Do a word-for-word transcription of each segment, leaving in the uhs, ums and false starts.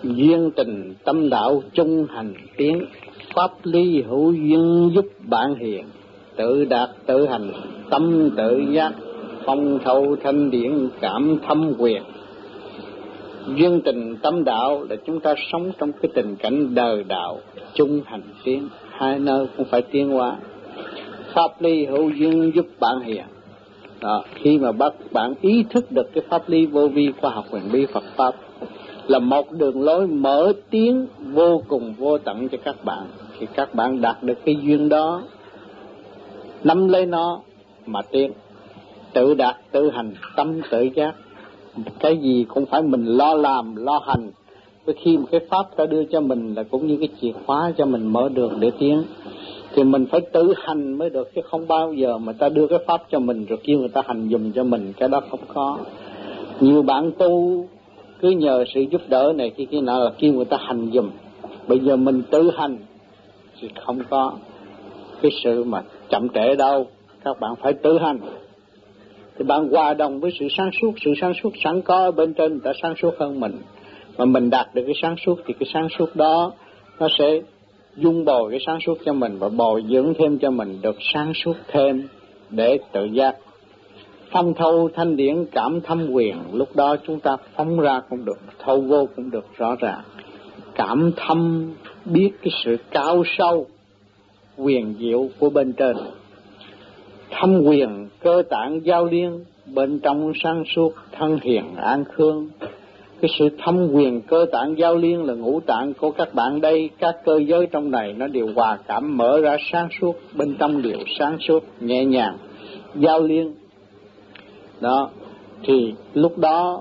duyên tình tâm đạo chung hành tiến, pháp lý hữu duyên giúp bạn hiền, tự đạt tự hành tâm tự giác, phong thâu thanh điển cảm thâm quyền. Duyên tình tâm đạo là chúng ta sống trong cái tình cảnh đời đạo chung hành tiến, hai nơi cũng phải tiến hóa. Pháp lý hữu duyên giúp bạn hiền. Đó, khi mà bắt bạn ý thức được cái pháp lý vô vi khoa học huyền bí Phật pháp là một đường lối mở tiến vô cùng vô tận cho các bạn, thì các bạn đạt được cái duyên đó, nắm lấy nó mà tiến, tự đạt tự hành tâm tự giác. Cái gì cũng phải mình lo làm lo hành, với khi một cái pháp ta đưa cho mình là cũng như cái chìa khóa cho mình mở đường để tiến, thì mình phải tự hành mới được, chứ không bao giờ mà ta đưa cái pháp cho mình rồi kêu người ta hành dùm cho mình, cái đó không có. Nhiều bạn tu cứ nhờ sự giúp đỡ này kia kia nọ là kêu người ta hành dùm, bây giờ mình tự hành thì không có cái sự mà chậm trễ đâu. Các bạn phải tự hành thì bạn hòa đồng với sự sáng suốt, sự sáng suốt sẵn có ở bên trên đã sáng suốt hơn mình, mà mình đạt được cái sáng suốt thì cái sáng suốt đó nó sẽ dung bồi cái sáng suốt cho mình và bồi dưỡng thêm cho mình được sáng suốt thêm để tự giác. Phong thâu thanh điển cảm thâm quyền, lúc đó chúng ta phóng ra cũng được, thâu vô cũng được rõ ràng. Cảm thâm biết cái sự cao sâu quyền diệu của bên trên. Thâm quyền cơ tạng giao liên, bên trong sáng suốt thân hiền an khương. Cái sự thâm quyền cơ tạng giao liên là ngũ tạng của các bạn đây, các cơ giới trong này nó đều hòa cảm mở ra sáng suốt, bên trong đều sáng suốt nhẹ nhàng giao liên. Đó, thì lúc đó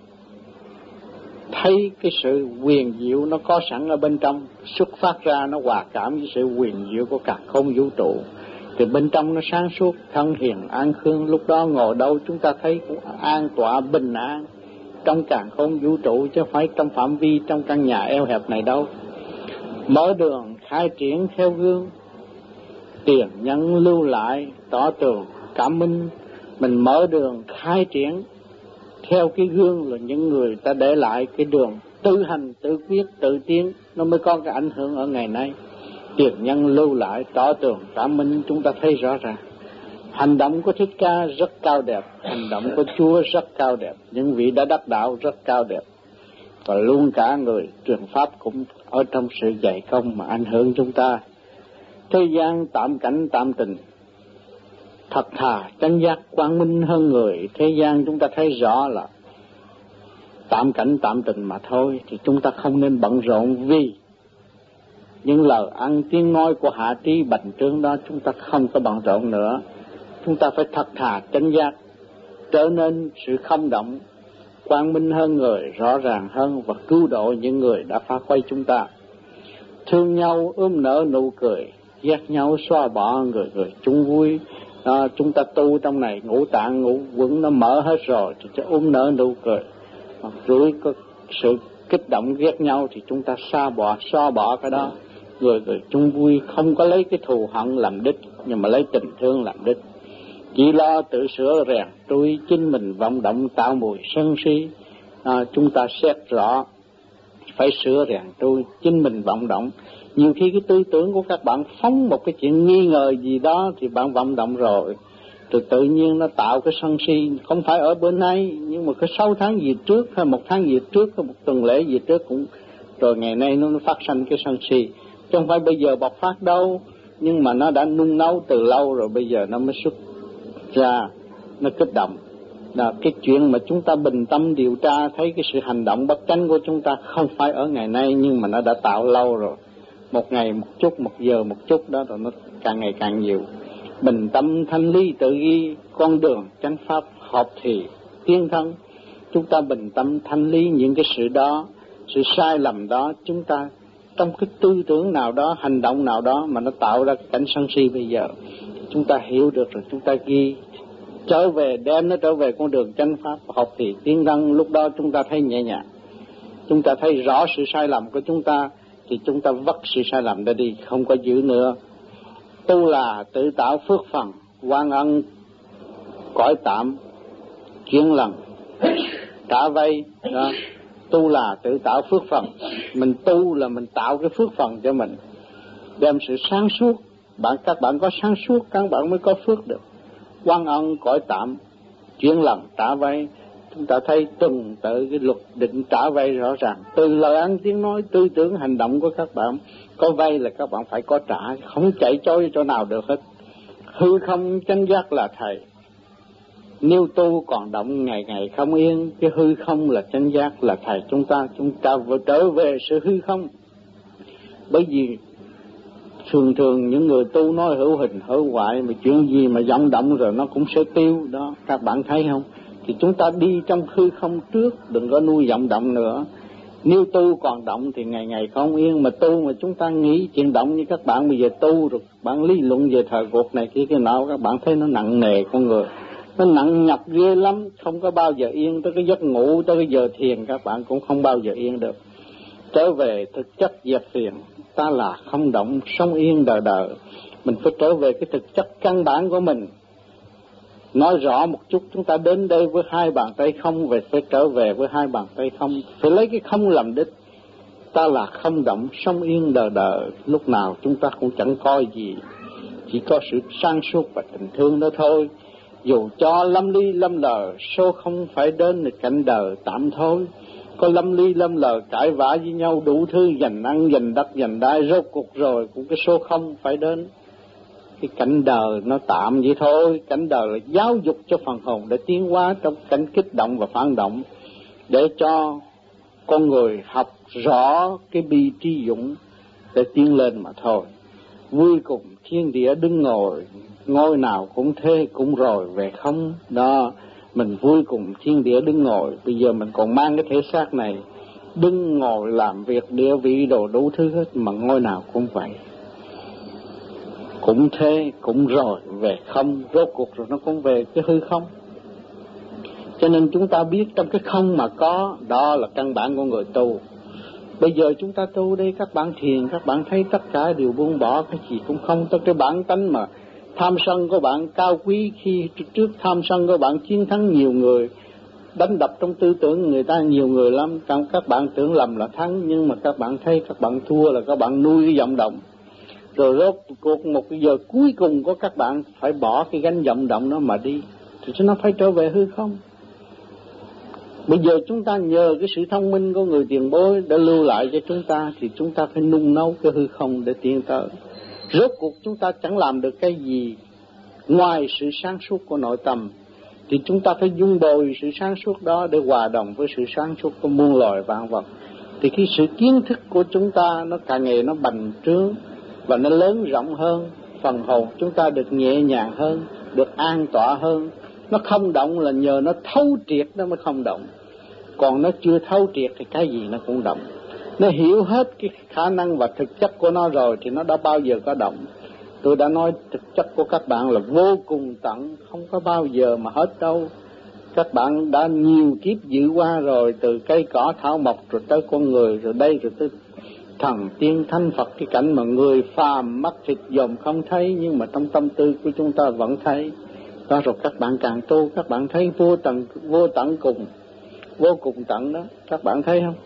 thấy cái sự quyền diệu nó có sẵn ở bên trong, xuất phát ra nó hòa cảm với sự quyền diệu của cả không vũ trụ. Thì bên trong nó sáng suốt, thân hiền an khương, lúc đó ngồi đâu chúng ta thấy cũng an tọa bình an trong càn khôn vũ trụ, chứ không phải trong phạm vi trong căn nhà eo hẹp này đâu. Mở đường khai triển theo gương, tiền nhân lưu lại tỏ tường cảm minh. Mình mở đường khai triển theo cái gương là những người ta để lại cái đường tự hành, tự quyết, tự tiến, nó mới có cái ảnh hưởng ở ngày nay. Tiền nhân lưu lại tỏ tường cảm minh, chúng ta thấy rõ ràng. Hành động của Thích Ca rất cao đẹp, hành động của Chúa rất cao đẹp, những vị đã đắc đạo rất cao đẹp, và luôn cả người truyền pháp cũng ở trong sự dạy công mà ảnh hưởng chúng ta. Thế gian tạm cảnh tạm tình, thật thà chánh giác quang minh hơn người. Thế gian chúng ta thấy rõ là tạm cảnh tạm tình mà thôi, thì chúng ta không nên bận rộn vì những lời ăn tiếng nói của hạ trí bành trướng đó, chúng ta không có bận rộn nữa. Chúng ta phải thật thà chánh giác, trở nên sự không động, quang minh hơn người, rõ ràng hơn, và cứu độ những người đã phá khuấy chúng ta. Thương nhau ươm nở nụ cười, ghét nhau xóa bỏ người người chung vui. À, chúng ta tu trong này ngũ tạng ngũ quẩn nó mở hết rồi thì sẽ ôm nở nụ cười. Hoặc dưới có sự kích động ghét nhau thì chúng ta xa bỏ, xóa bỏ cái đó. Người người chung vui, không có lấy cái thù hận làm đích, nhưng mà lấy tình thương làm đích. Chỉ lo tự sửa rèn trui, chính mình vọng động tạo mùi sân si. À, chúng ta xét rõ phải sửa rèn trui, chính mình vọng động. Nhiều khi cái tư tưởng của các bạn phóng một cái chuyện nghi ngờ gì đó thì bạn vọng động rồi, rồi tự nhiên nó tạo cái sân si. Không phải ở bữa nay, nhưng mà cái sáu tháng gì trước hay một tháng gì trước hay một tuần lễ gì trước cũng rồi ngày nay nó phát sinh cái sân si. Chứ không phải bây giờ bộc phát đâu, nhưng mà nó đã nung nấu từ lâu rồi, bây giờ nó mới xuất ra, nó kích động. Là cái chuyện mà chúng ta bình tâm điều tra thấy cái sự hành động bất chánh của chúng ta không phải ở ngày nay, nhưng mà nó đã tạo lâu rồi. Một ngày một chút, một giờ một chút đó, rồi nó càng ngày càng nhiều. Bình tâm thanh lý tự ghi, con đường chánh pháp hợp thì tiên thân. Chúng ta bình tâm thanh lý những cái sự đó, sự sai lầm đó, chúng ta trong cái tư tưởng nào đó, hành động nào đó mà nó tạo ra cái cảnh sân si bây giờ, chúng ta hiểu được rồi, chúng ta ghi trở về, đem nó trở về con đường chánh pháp học thì tiến thân. Lúc đó chúng ta thấy nhẹ nhàng, chúng ta thấy rõ sự sai lầm của chúng ta, thì chúng ta vất sự sai lầm đó đi, không có giữ nữa. Tu là tự tạo phước phần, quan ân cõi tạm, chuyên lần trả vay đó. Tu là tự tạo phước phần, mình tu là mình tạo cái phước phần cho mình, đem sự sáng suốt. Bạn các bạn có sáng suốt, các bạn mới có phước được. Quan ân cõi tạm, chuyển lần trả vay. Chúng ta thấy tuần tự cái luật định trả vay rõ ràng. Từ lời ăn tiếng nói, tư tưởng, hành động của các bạn, có vay là các bạn phải có trả, không chạy trôi chỗ nào được hết. Hư không chánh giác là thầy. Nếu tu còn động ngày ngày không yên, cái hư không là chánh giác là thầy chúng ta. Chúng ta vừa trở về sự hư không. Bởi vì thường thường những người tu nói hữu hình hữu hoại, mà chuyện gì mà vọng động rồi nó cũng sẽ tiêu đó, các bạn thấy không? Thì chúng ta đi trong hư không trước, đừng có nuôi vọng động nữa. Nếu tu còn động thì ngày ngày không yên, mà tu mà chúng ta nghĩ chuyện động như các bạn bây giờ tu rồi, bạn lý luận về thời cuộc này kia cái nào, các bạn thấy nó nặng nề con người, nó nặng nhọc ghê lắm, không có bao giờ yên. Tới cái giấc ngủ, tới cái giờ thiền các bạn cũng không bao giờ yên được. Trở về thực chất dẹp phiền, ta là không động, sống yên đời đời. Mình phải trở về cái thực chất căn bản của mình. Nói rõ một chút, chúng ta đến đây với hai bàn tay không, về phải trở về với hai bàn tay không, phải lấy cái không làm đích. Ta là không động, sống yên đời đời. Lúc nào chúng ta cũng chẳng coi gì, chỉ có sự sáng suốt và tình thương đó thôi. Dù cho lâm ly lâm lờ, số không phải đến thì cảnh đời tạm thôi. Có lâm ly lâm lờ cãi vã với nhau đủ thứ, giành ăn giành đất giành đai, rốt cuộc rồi cũng cái số không phải đến. Cái cảnh đời nó tạm vậy thôi. Cảnh đời là giáo dục cho phần hồn để tiến hóa trong cảnh kích động và phản động, để cho con người học rõ cái bi trí dũng để tiến lên mà thôi. Vui cùng thiên địa đứng ngồi, ngôi nào cũng thế cũng rồi về không đó. Mình vui cùng thiên địa đứng ngồi. Bây giờ mình còn mang cái thể xác này, đứng ngồi làm việc địa vị đồ đủ thứ hết, mà ngôi nào cũng vậy, cũng thế cũng rồi về không. Rốt cuộc rồi nó cũng về cái hư không. Cho nên chúng ta biết trong cái không mà có, đó là căn bản của người tu. Bây giờ chúng ta tu đây, các bạn thiền, các bạn thấy tất cả đều buông bỏ, cái gì cũng không. Tới cái bản tánh mà tham sân của bạn cao quý, khi trước tham sân của bạn chiến thắng nhiều người, đánh đập trong tư tưởng người ta nhiều người lắm. Các bạn tưởng lầm là thắng, nhưng mà các bạn thấy các bạn thua là các bạn nuôi cái vọng động. Rồi rốt cuộc một cái giờ cuối cùng của các bạn phải bỏ cái gánh vọng động đó mà đi, thì nó phải trở về hư không. Bây giờ chúng ta nhờ cái sự thông minh của người tiền bối đã lưu lại cho chúng ta, thì chúng ta phải nung nấu cái hư không để tiến tới. Rốt cuộc chúng ta chẳng làm được cái gì ngoài sự sáng suốt của nội tâm, thì chúng ta phải dung bồi sự sáng suốt đó để hòa đồng với sự sáng suốt của muôn loài vạn vật. Thì cái sự kiến thức của chúng ta nó càng ngày nó bành trướng và nó lớn rộng hơn, phần hồn chúng ta được nhẹ nhàng hơn, được an tọa hơn. Nó không động là nhờ nó thấu triệt nó mới không động, còn nó chưa thấu triệt thì cái gì nó cũng động. Nó hiểu hết cái khả năng và thực chất của nó rồi thì nó đã bao giờ có động. Tôi đã nói thực chất của các bạn là vô cùng tận, không có bao giờ mà hết đâu. Các bạn đã nhiều kiếp dự qua rồi, từ cây cỏ thảo mộc rồi tới con người, rồi đây rồi tới thần tiên thánh Phật. Cái cảnh mà người phàm mắt thịt dòm không thấy, nhưng mà trong tâm tư của chúng ta vẫn thấy. Đó, rồi các bạn càng tu, các bạn thấy vô tận, vô tận cùng, vô cùng tận đó, các bạn thấy không?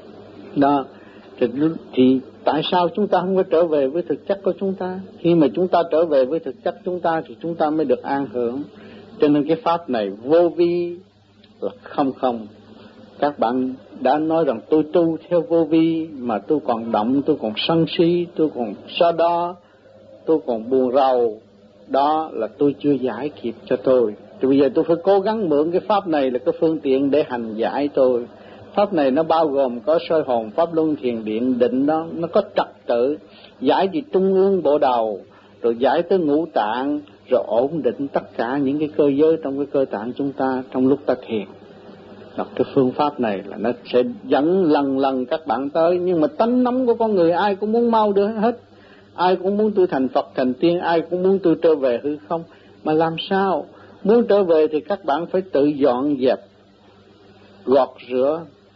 Đó, thì, thì tại sao chúng ta không có trở về với thực chất của chúng ta? Khi mà chúng ta trở về với thực chất chúng ta thì chúng ta mới được an hưởng. Cho nên cái pháp này vô vi là không không. Các bạn đã nói rằng tôi tu theo vô vi mà tôi còn động, tôi còn sân si, tôi còn so đo, tôi còn buồn rầu. Đó là tôi chưa giải kịp cho tôi. Thì bây giờ tôi phải cố gắng mượn cái pháp này là cái phương tiện để hành giải tôi. Pháp này nó bao gồm có soi hồn, pháp luân, thiền điện, định đó, nó có trật tự. Giải thì trung ương bộ đầu, rồi giải tới ngũ tạng, rồi ổn định tất cả những cái cơ giới trong cái cơ tạng chúng ta trong lúc ta thiền. Đọc cái phương pháp này là nó sẽ dẫn lần lần các bạn tới. Nhưng mà tánh nóng của con người ai cũng muốn mau được hết. Ai cũng muốn tôi thành Phật, thành tiên, ai cũng muốn tôi trở về hư không. Mà làm sao? Muốn trở về thì các bạn phải tự dọn dẹp, gọt rửa,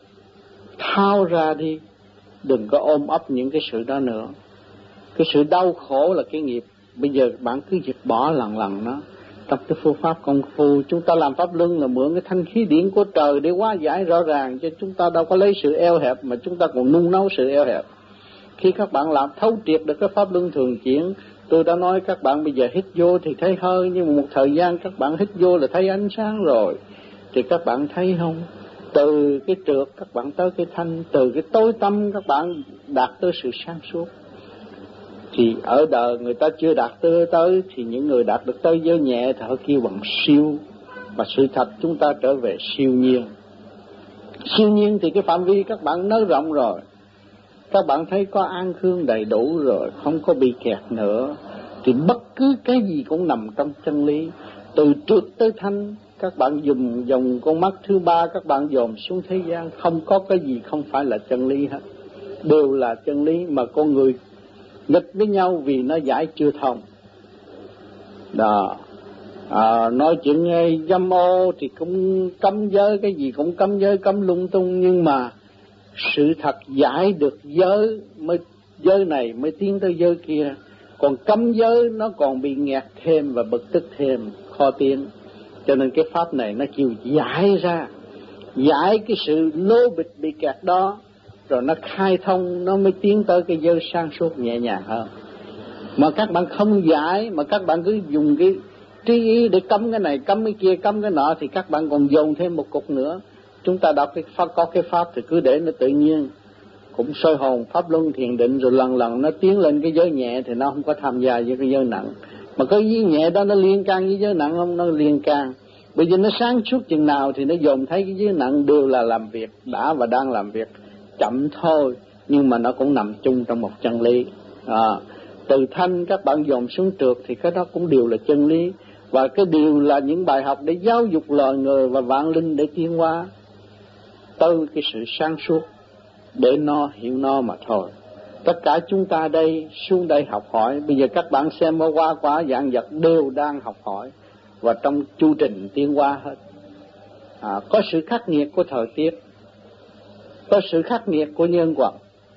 thao ra đi. Đừng có ôm ấp những cái sự đó nữa. Cái sự đau khổ là cái nghiệp. Bây giờ bạn cứ diệt bỏ lần lần nó. Trong cái phương pháp công phu, chúng ta làm pháp luân là mượn cái thanh khí điển của trời để hóa giải rõ ràng, chứ chúng ta đâu có lấy sự eo hẹp mà chúng ta còn nung nấu sự eo hẹp. Khi các bạn làm thấu triệt được cái pháp luân thường chuyển, tôi đã nói các bạn bây giờ hít vô thì thấy hơi, nhưng mà một thời gian các bạn hít vô là thấy ánh sáng rồi. Thì các bạn thấy không? Từ cái trượt các bạn tới cái thanh, từ cái tối tâm các bạn đạt tới sự sáng suốt. Thì ở đời người ta chưa đạt tới tới thì những người đạt được tới giới nhẹ thì họ kêu bằng siêu. Và sự thật chúng ta trở về siêu nhiên. Siêu nhiên thì cái phạm vi các bạn nới rộng rồi. Các bạn thấy có an khương đầy đủ rồi, không có bị kẹt nữa. Thì bất cứ cái gì cũng nằm trong chân lý. Từ trượt tới thanh, các bạn dùng dòng con mắt thứ ba, các bạn dòm xuống thế gian, không có cái gì không phải là chân lý hết. Đều là chân lý mà con người nghịch với nhau vì nó giải chưa thông. Đó. À, nói chuyện nghe dâm ô thì cũng cấm giới, cái gì cũng cấm giới, cấm lung tung, nhưng mà sự thật giải được giới mới, giới này mới tiến tới giới kia. Còn cấm giới nó còn bị nghẹt thêm và bực tức thêm, khó tiến. Cho nên cái pháp này nó kêu giải ra, giải cái sự lố bịch bị kẹt đó, rồi nó khai thông, nó mới tiến tới cái giới sáng suốt nhẹ nhàng hơn. Mà các bạn không giải, mà các bạn cứ dùng cái trí ý để cấm cái này, cấm cái kia, cấm cái nọ, thì các bạn còn dồn thêm một cục nữa. Chúng ta đọc cái pháp, có cái pháp thì cứ để nó tự nhiên, cũng soi hồn, pháp luân thiền định, rồi lần lần nó tiến lên cái giới nhẹ thì nó không có tham gia với cái giới nặng. Mà cái giới nhẹ đó nó liên can với giới nặng không? Nó liên can. Bởi vì nó sáng suốt chừng nào thì nó dồn thấy cái giới nặng đều là làm việc, đã và đang làm việc, chậm thôi, nhưng mà nó cũng nằm chung trong một chân lý. À, từ thanh các bạn dồn xuống trượt thì cái đó cũng đều là chân lý. Và cái điều là những bài học để giáo dục loài người và vạn linh để tiến hóa từ cái sự sáng suốt để nó hiểu nó mà thôi. Tất cả chúng ta đây xuống đây học hỏi. Bây giờ các bạn xem ở qua quả dạng vật đều đang học hỏi và trong chu trình tiến hóa hết. À, có sự khắc nghiệt của thời tiết, có sự khắc nghiệt của nhân quả,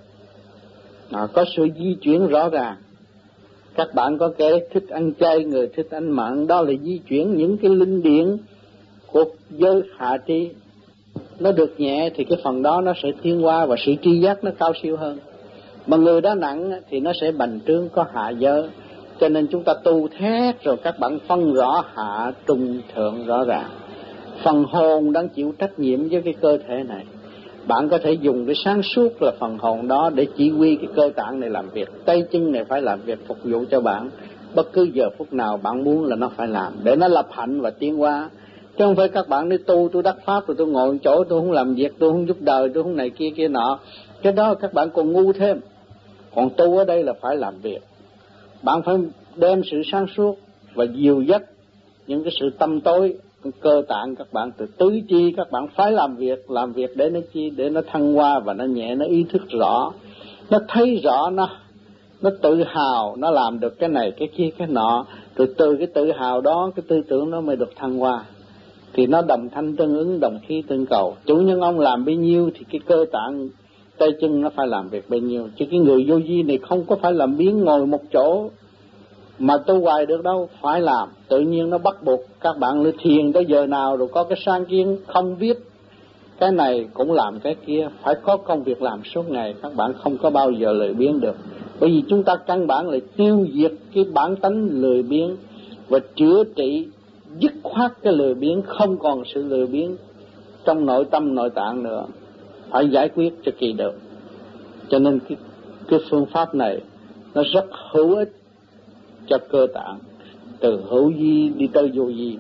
à, có sự di chuyển rõ ràng. Các bạn có kẻ thích ăn chay, người thích ăn mặn, đó là di chuyển những cái linh điển của giới hạ trí. Nó được nhẹ thì cái phần đó nó sẽ tiến qua và sự tri giác nó cao siêu hơn. Mà người đó nặng thì nó sẽ bành trướng, có hạ giới. Cho nên chúng ta tu thét rồi các bạn phân rõ hạ trung thượng rõ ràng. Phần hồn đang chịu trách nhiệm với cái cơ thể này. Bạn có thể dùng cái sáng suốt là phần hồn đó để chỉ huy cái cơ tạng này làm việc. Tay chân này phải làm việc phục vụ cho bạn. Bất cứ giờ phút nào bạn muốn là nó phải làm, để nó lập hạnh và tiến hóa. Chứ không phải các bạn đi tu, tôi đắc pháp rồi tôi ngồi chỗ tôi không làm việc, tôi không giúp đời, tôi không này kia kia nọ. Cái đó các bạn còn ngu thêm. Còn tu ở đây là phải làm việc. Bạn phải đem sự sáng suốt và dìu dắt những cái sự tâm tối, cơ tạng các bạn từ tứ chi các bạn phải làm việc, làm việc để nó chi, để nó thăng hoa và nó nhẹ, nó ý thức rõ, nó thấy rõ, nó nó tự hào, nó làm được cái này, cái kia, cái nọ, rồi từ cái tự hào đó, cái tư tưởng nó mới được thăng hoa. Thì nó đồng thanh tương ứng, đồng khí tương cầu. Chủ nhân ông làm bấy nhiêu thì cái cơ tạng tay chân nó phải làm việc bấy nhiêu. Chứ cái người vô vi này không có phải làm biến ngồi một chỗ mà tu hoài được đâu, phải làm. Tự nhiên nó bắt buộc các bạn lên thiền tới giờ nào rồi có cái sáng kiến không biết cái này cũng làm cái kia, phải có công việc làm suốt ngày. Các bạn không có bao giờ lười biếng được. Bởi vì chúng ta căn bản là tiêu diệt cái bản tánh lười biếng và chữa trị dứt khoát cái lười biếng, không còn sự lười biếng trong nội tâm nội tạng nữa, phải giải quyết cho kỳ được. Cho nên cái, cái phương pháp này nó rất hữu ích cho cơ tạng, từ hữu vi đi tới vô vi.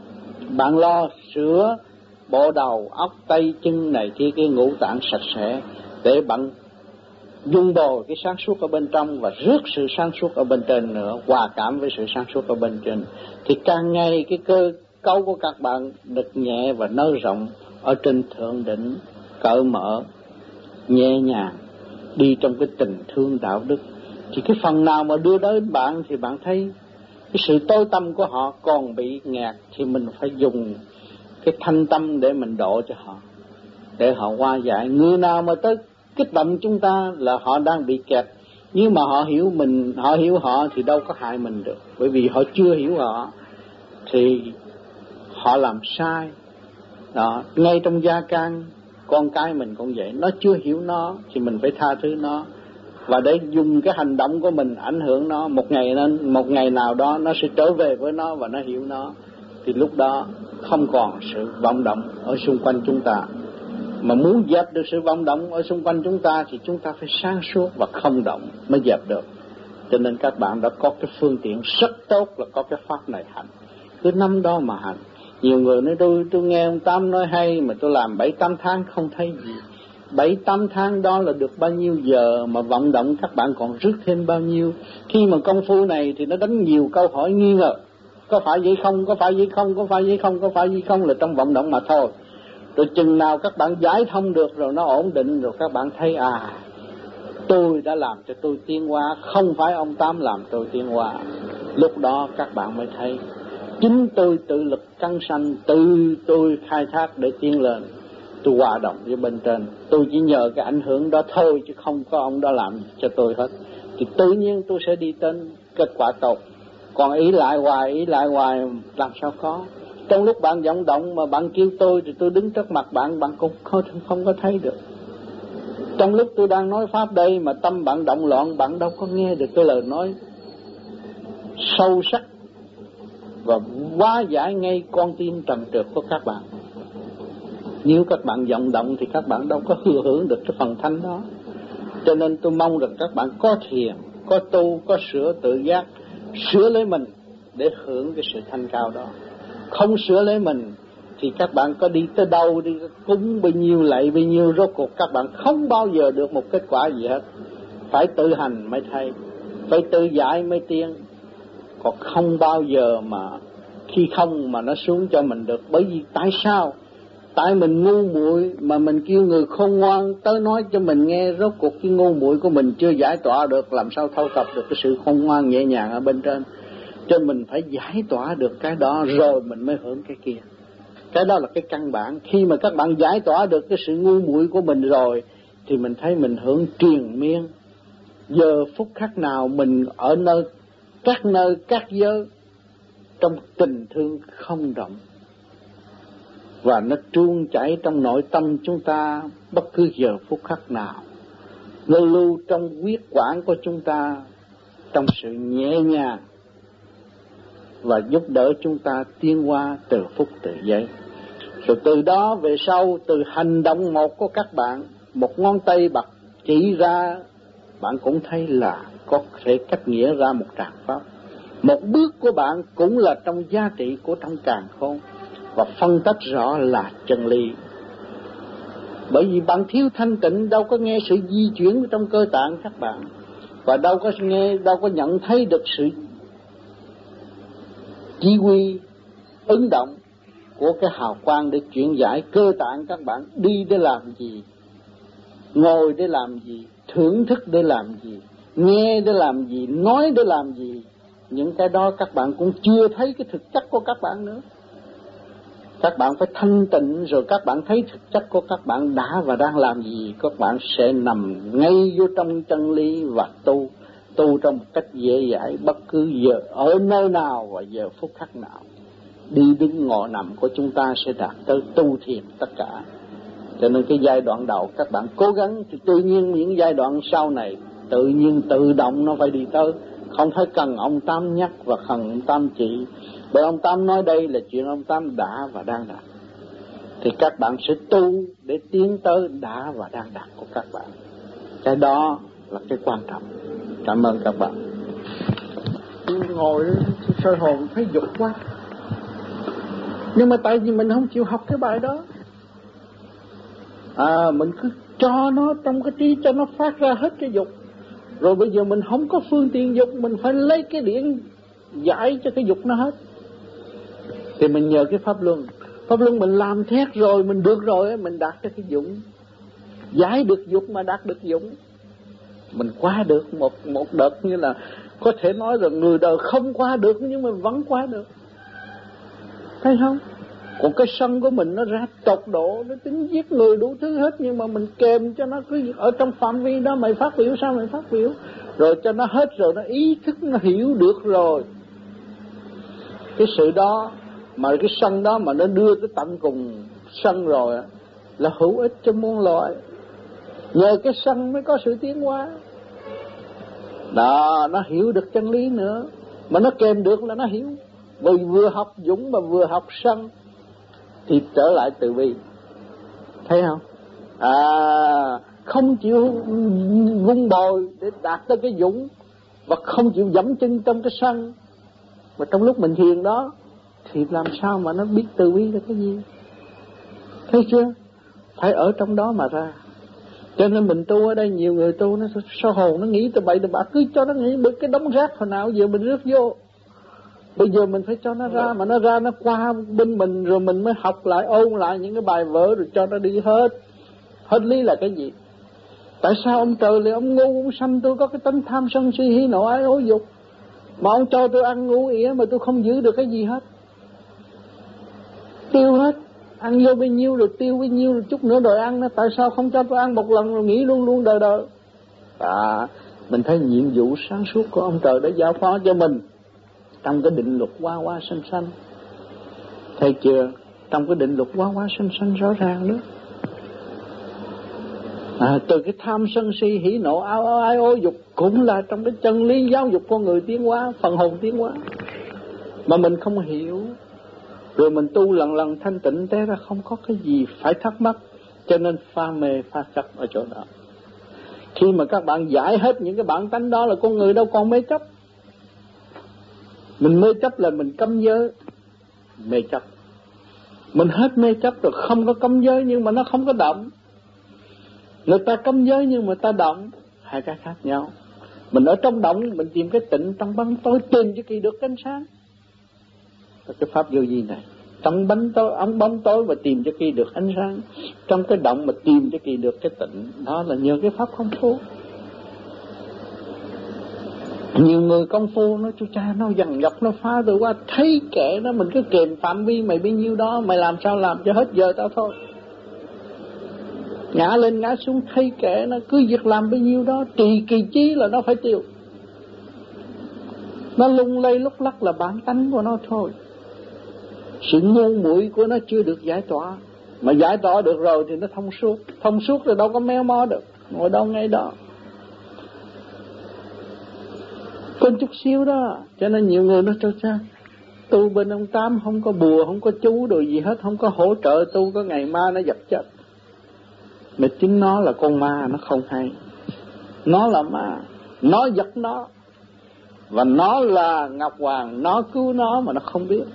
Bạn lo sửa bộ đầu, óc, tay, chân này kia, cái ngũ tạng sạch sẽ để bạn dung bồi cái sáng suốt ở bên trong và rước sự sáng suốt ở bên trên nữa, hòa cảm với sự sáng suốt ở bên trên. Thì càng ngày cái cơ cấu của các bạn được nhẹ và nới rộng ở trên thượng đỉnh, cởi mở, nhẹ nhàng, đi trong cái tình thương đạo đức. Thì cái phần nào mà đưa đến bạn thì bạn thấy cái sự tối tâm của họ còn bị ngạt, thì mình phải dùng cái thanh tâm để mình độ cho họ, để họ hóa giải. Người nào mà tới kích động chúng ta là họ đang bị kẹt. Nhưng mà họ hiểu mình, họ hiểu họ thì đâu có hại mình được, bởi vì họ chưa hiểu họ. thì họ làm sai. Đó, ngay trong gia can con cái mình cũng vậy, nó chưa hiểu nó thì mình phải tha thứ nó, và để dùng cái hành động của mình ảnh hưởng nó, một ngày nên một ngày nào đó nó sẽ trở về với nó và nó hiểu nó, thì lúc đó không còn sự vọng động ở xung quanh chúng ta. Mà muốn dẹp được sự vọng động ở xung quanh chúng ta thì chúng ta phải sáng suốt và không động mới dẹp được. Cho nên các bạn đã có cái phương tiện rất tốt là có cái pháp này hành, cứ năm đó mà hành. Nhiều người nói tôi tôi nghe ông Tám nói hay mà tôi làm bảy tám tháng không thấy gì. Bảy tám tháng đó là được bao nhiêu giờ mà vận động các bạn còn rước thêm bao nhiêu. Khi mà công phu này thì nó đánh nhiều câu hỏi nghi ngờ, có phải vậy không, có phải vậy không, có phải vậy không, có phải vậy không, là trong vận động mà thôi. Rồi chừng nào các bạn giải thông được rồi nó ổn định rồi các bạn thấy à, tôi đã làm cho tôi tiến hóa, không phải ông Tám làm tôi tiến hóa. Lúc đó các bạn mới thấy chính tôi tự lực căng sanh, tự tôi khai thác để tiến lên. Tôi hòa đồng với bên trên, tôi chỉ nhờ cái ảnh hưởng đó thôi, chứ không có ông đó làm cho tôi hết. Thì tự nhiên tôi sẽ đi đến kết quả tốt. Còn ý lại hoài, ý lại hoài làm sao có. Trong lúc bạn vọng động mà bạn kêu tôi thì tôi đứng trước mặt bạn, bạn cũng không, không có thấy được. Trong lúc tôi đang nói pháp đây mà tâm bạn động loạn, bạn đâu có nghe được cái lời nói sâu sắc và hóa giải ngay con tim trầm trượt của các bạn. Nếu các bạn vọng động thì các bạn đâu có thừa hưởng được cái phần thanh đó. Cho nên tôi mong rằng các bạn có thiền, có tu, có sửa tự giác, sửa lấy mình để hưởng cái sự thanh cao đó. Không sửa lấy mình thì các bạn có đi tới đâu, đi cúng bao nhiêu, lạy bao nhiêu, rốt cuộc các bạn không bao giờ được một kết quả gì hết. Phải tự hành mới thấy, phải tự giải mới tiến. Còn không bao giờ mà khi không mà nó xuống cho mình được. Bởi vì tại sao? Tại mình ngu muội mà mình kêu người khôn ngoan tới nói cho mình nghe, rốt cuộc cái ngu muội của mình chưa giải tỏa được, làm sao thâu tập được cái sự khôn ngoan nhẹ nhàng ở bên trên. Cho mình phải giải tỏa được cái đó rồi mình mới hưởng cái kia. Cái đó là cái căn bản. Khi mà các bạn giải tỏa được cái sự ngu muội của mình rồi thì mình thấy mình hưởng triền miên. Giờ phút khắc nào mình ở nơi các nơi các giới trong tình thương không động, và nó tuôn chảy trong nội tâm chúng ta bất cứ giờ phút khắc nào. Nó lưu trong huyết quản của chúng ta trong sự nhẹ nhàng và giúp đỡ chúng ta tiến hóa từ phút từ giây. Rồi từ đó về sau, từ hành động một của các bạn, một ngón tay bật chỉ ra, bạn cũng thấy là có thể cách nghĩa ra một tràng pháp. Một bước của bạn cũng là trong giá trị của trong càn khôn, và phân tách rõ là chân lý. Bởi vì bạn thiếu thanh tịnh, đâu có nghe sự di chuyển trong cơ tạng các bạn, và đâu có nghe, đâu có nhận thấy được sự chỉ huy ứng động của cái hào quang để chuyển giải cơ tạng các bạn. Đi để làm gì, ngồi để làm gì, thưởng thức để làm gì, nghe để làm gì, nói để làm gì. Những cái đó các bạn cũng chưa thấy cái thực chất của các bạn nữa. Các bạn phải thanh tịnh rồi các bạn thấy thực chất của các bạn đã và đang làm gì, các bạn sẽ nằm ngay vô trong chân lý và tu, tu trong một cách dễ dãi bất cứ giờ, ở nơi nào và giờ phút khắc nào. Đi đứng ngồi nằm của chúng ta sẽ đạt tới tu thiền tất cả. Cho nên cái giai đoạn đầu các bạn cố gắng thì tự nhiên những giai đoạn sau này tự nhiên tự động nó phải đi tới. Không phải cần ông Tám nhắc và cần ông Tám chỉ. Bởi ông Tám nói đây là chuyện ông Tám đã và đang đạt. Thì các bạn sẽ tu để tiến tới đã và đang đạt của các bạn. Cái đó là cái quan trọng. Cảm ơn các bạn. Ngồi soi hồn thấy dục quá. Nhưng mà tại vì mình không chịu học cái bài đó. À, mình cứ cho nó trong cái trí cho nó phát ra hết cái dục. Rồi bây giờ mình không có phương tiện dục, mình phải lấy cái điển giải cho cái dục nó hết. Thì mình nhờ cái pháp luân. Pháp luân mình làm thét rồi, mình được rồi, mình đạt cho cái dũng. Giải được dục mà đạt được dũng. Mình qua được một một đợt như là có thể nói rằng người đời không qua được nhưng mà vẫn qua được. Thấy không? Còn cái sân của mình nó ra tột độ, nó tính giết người đủ thứ hết, nhưng mà mình kèm cho nó cứ ở trong phạm vi đó, mày phát biểu sao mày phát biểu, rồi cho nó hết rồi, nó ý thức nó hiểu được rồi. Cái sự đó mà cái sân đó mà nó đưa tới tận cùng sân rồi là hữu ích cho muôn loài. Nhờ cái sân mới có sự tiến hóa. Đó, nó hiểu được chân lý nữa. Mà nó kèm được là nó hiểu. Bởi vừa học dũng mà vừa học sân thì trở lại từ bi. Thấy không? À, không chịu vun bồi để đạt tới cái dũng, và không chịu dẫm chân trong cái sân. Mà trong lúc mình thiền đó thì làm sao mà nó biết từ bi là cái gì? Thấy chưa? Phải ở trong đó mà ra. Cho nên mình tu ở đây, nhiều người tu nó sao hồn nó nghĩ từ bậy từ bạ, cứ cho nó nghĩ bởi cái đống rác hồi nào giờ mình rước vô. Bây giờ mình phải cho nó ra, mà nó ra nó qua bên mình rồi mình mới học lại, ôn lại những cái bài vở rồi cho nó đi hết. Hết lý là cái gì? Tại sao ông trời lại ông ngu, ông sanh tôi có cái tánh tham sân si hỉ nộ ái ố dục, mà ông cho tôi ăn ngủ ỉa mà tôi không giữ được cái gì hết. Tiêu hết, ăn vô bao nhiêu rồi tiêu bao nhiêu rồi chút nữa đòi ăn nó. Tại sao không cho tôi ăn một lần rồi nghỉ luôn luôn đời đời? À, mình thấy nhiệm vụ sáng suốt của ông trời đã giao phó cho mình trong cái định luật hoa hoa xanh xanh. Thấy chưa? Trong cái định luật hoa hoa xanh xanh rõ ràng nữa. À, từ cái tham sân si hỉ nộ áo ái ô dục cũng là trong cái chân lý giáo dục con người tiến hóa, phần hồn tiến hóa. Mà mình không hiểu, rồi mình tu lần lần thanh tịnh té ra không có cái gì phải thắc mắc, cho nên pha mê pha chấp ở chỗ đó. Khi mà các bạn giải hết những cái bản tánh đó là con người đâu còn mê chấp. Mình mê chấp là mình cấm giới, mê chấp. Mình hết mê chấp rồi, không có cấm giới nhưng mà nó không có động. Người ta cấm giới nhưng mà ta động, hai cái khác nhau. Mình ở trong động mình tìm cái tịnh, trong bóng tối tìm cho kỳ được ánh sáng. Cái pháp vô vi này, trong bóng tối, ống bóng tối mà tìm cho kỳ được ánh sáng, trong cái động mà tìm cho kỳ được cái tịnh, đó là nhờ cái pháp công phu. Nhiều người công phu nói chú cha nó dằn dọc nó phá tôi qua, thấy kệ nó mình cứ kềm phạm vi mày bấy nhiêu đó, mày làm sao làm cho hết giờ tao thôi. Ngã lên ngã xuống thấy kệ nó, cứ việc làm bấy nhiêu đó, trì kỳ chí là nó phải tiêu. Nó lung lay lúc lắc là bản tánh của nó thôi. Sự ngu muội của nó chưa được giải tỏa. Mà giải tỏa được rồi thì nó thông suốt. Thông suốt rồi đâu có méo mó được, ngồi đâu ngay đó. Có chút xíu đó. Cho nên nhiều người nói cho cha, tu bên ông Tám không có bùa, không có chú đồ gì hết, không có hỗ trợ tu, có ngày ma nó dập chết. Mà chính nó là con ma, nó không hay. Nó là ma, nó giật nó. Và nó là Ngọc Hoàng, nó cứu nó mà nó không biết.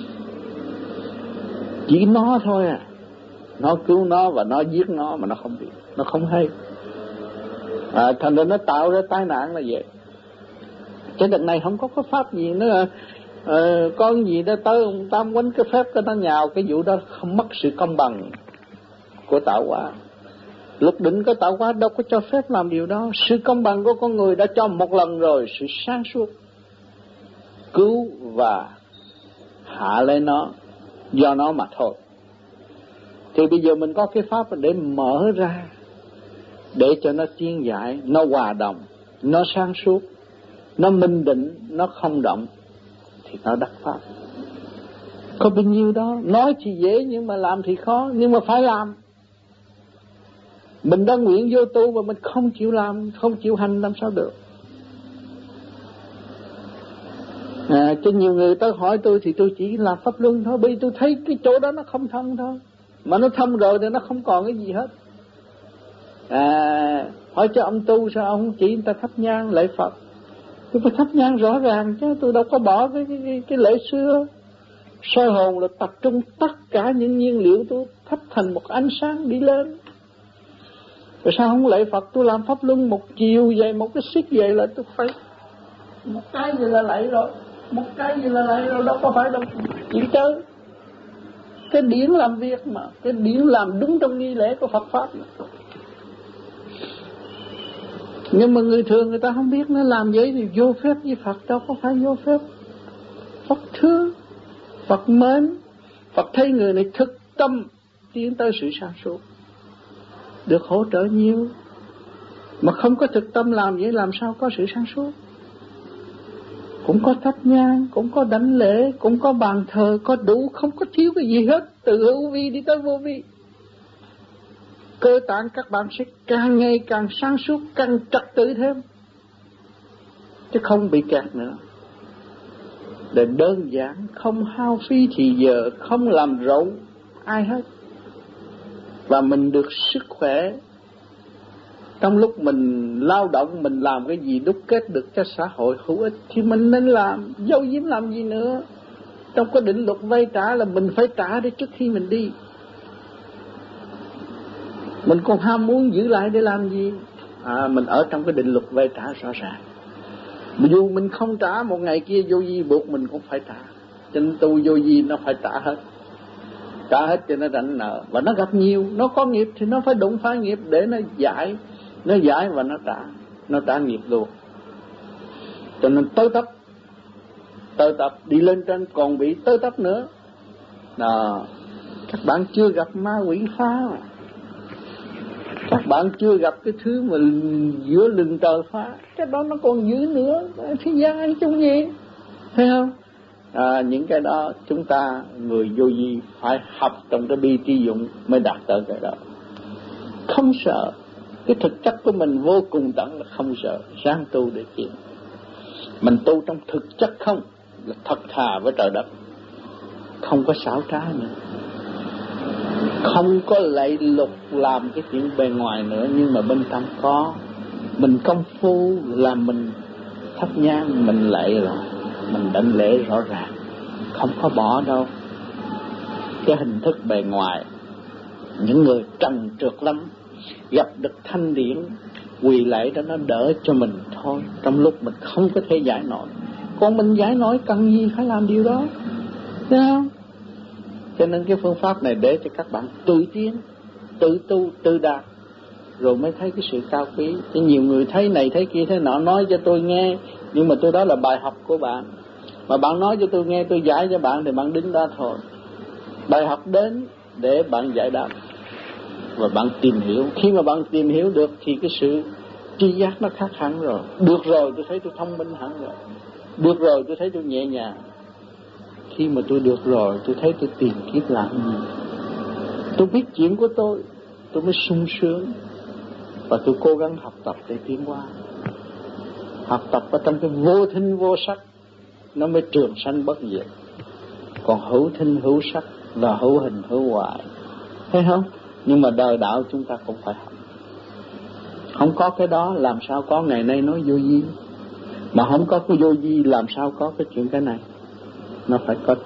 Chỉ nó thôi à. Nó cứu nó và nó giết nó mà nó không biết, nó không hay. À, thành ra nó tạo ra tai nạn là vậy. Trên đợt này không có cái pháp gì nữa. À, có cái gì đó tới ông Tám quánh cái phép cái nó nhào, cái vụ đó không mất sự công bằng của tạo hóa. Lúc đỉnh có tạo hóa đâu có cho phép làm điều đó. Sự công bằng của con người đã cho một lần rồi, sự sáng suốt cứu và hạ lên nó do nó mà thôi. Thì bây giờ mình có cái pháp để mở ra, để cho nó tiến giải, nó hòa đồng, nó sáng suốt, nó minh định, nó không động, thì nó đắc pháp. Có bao nhiêu đó, nói thì dễ nhưng mà làm thì khó, nhưng mà phải làm. Mình đã nguyện vô tu mà mình không chịu làm, không chịu hành làm sao được. À, cho nhiều người tới hỏi tôi thì tôi chỉ làm pháp luân thôi, bởi vì tôi thấy cái chỗ đó nó không thông thôi. Mà nó thông rồi thì nó không còn cái gì hết. À, hỏi cho ông tu sao ông chỉ người ta thắp nhang lễ Phật. Tôi phải thắp nhang rõ ràng chứ, tôi đâu có bỏ cái, cái, cái, cái lễ xưa. Soi hồn là tập trung tất cả những nhiên liệu tôi thắp thành một ánh sáng đi lên. Rồi sao không lễ Phật, tôi làm pháp luân một chiều vậy, một cái xích vậy là tôi phải một cái gì là lạy rồi, một cái gì là lạy rồi, đâu có phải đâu chỉ chơi. Cái điển làm việc mà, cái điển làm đúng trong nghi lễ của Phật pháp mà. Nhưng mà người thường người ta không biết, nó làm vậy thì vô phép với Phật, đâu có phải vô phép. Phật thương, Phật mến, Phật thấy người này thực tâm tiến tới sự sáng suốt, được hỗ trợ nhiều. Mà không có thực tâm làm vậy làm sao có sự sáng suốt. cũng có thắp nhang, cũng có đảnh lễ, cũng có bàn thờ, có đủ, không có thiếu cái gì hết, từ hữu vi đi tới vô vi. Cơ tạng các bạn sẽ càng ngày càng sáng suốt, càng trật tự thêm, chứ không bị kẹt nữa. Để đơn giản, không hao phí thì giờ, không làm rộn ai hết. Và mình được sức khỏe. Trong lúc mình lao động, mình làm cái gì đúc kết được cho xã hội hữu ích thì mình nên làm, dâu diếm làm gì nữa. Trong cái định luật vay trả là mình phải trả để trước khi mình đi. Mình còn ham muốn giữ lại để làm gì? À, mình ở trong cái định luật vay trả rõ ràng. Dù mình không trả, một ngày kia vô vi buộc mình cũng phải trả. Cho nên tu vô vi nó phải trả hết. Trả hết cho nó rảnh nợ. Và nó gặp nhiều, nó có nghiệp thì nó phải đụng phá nghiệp để nó giải. Nó giải và nó trả. Nó trả nghiệp luôn. Cho nên tới tấp. Tới tấp đi lên trên còn bị tới tấp nữa. Đó. Các bạn chưa gặp ma quỷ phá mà. Các bạn chưa gặp cái thứ mà giữa lưng trời phá. Cái đó nó còn dữ nữa. Thế gian anh chung gì? Thấy không? À, những cái đó chúng ta người vô vi phải học trong cái bi tri dụng mới đạt tới cái đó. Không sợ. Cái thực chất của mình vô cùng tận là không sợ. Ráng tu để chịu. Mình tu trong thực chất không là thật thà với trời đất. Không có xảo trá nữa. Không có lạy lục làm cái chuyện bề ngoài nữa. Nhưng mà bên trong có. Mình công phu làm mình thắp nhang, mình lạy rồi, mình đảnh lễ rõ ràng. Không có bỏ đâu. Cái hình thức bề ngoài, những người trần trượt lắm, gặp được thanh điển quỳ lạy đó nó đỡ cho mình thôi. Trong lúc mình không có thể giải nổi. Còn mình giải nổi cần gì phải làm điều đó. Thấy không? Cho nên cái phương pháp này để cho các bạn tự tiến, tự tu, tự đạt, rồi mới thấy cái sự cao quý. Chứ nhiều người thấy này thấy kia thế nọ nói cho tôi nghe, nhưng mà tôi đó là bài học của bạn. Mà bạn nói cho tôi nghe, tôi giải cho bạn thì bạn đứng đó thôi. Bài học đến để bạn giải đáp và bạn tìm hiểu. Khi mà bạn tìm hiểu được thì cái sự tri giác nó khác hẳn rồi. Được rồi tôi thấy tôi thông minh hẳn rồi. Được rồi tôi thấy tôi nhẹ nhàng. Khi mà tôi được rồi tôi thấy tôi tìm kiếm làm gì. Tôi biết chuyện của tôi, tôi mới sung sướng. Và tôi cố gắng học tập để tiến qua. Học tập ở trong cái vô thinh vô sắc, nó mới trường sanh bất diệt. Còn hữu thinh hữu sắc là hữu hình hữu hoại. Thấy không? Nhưng mà đời đạo chúng ta cũng phải học. Không có cái đó làm sao có ngày nay nói vô vi. Mà không có cái vô vi làm sao có cái chuyện cái này. Nó phải có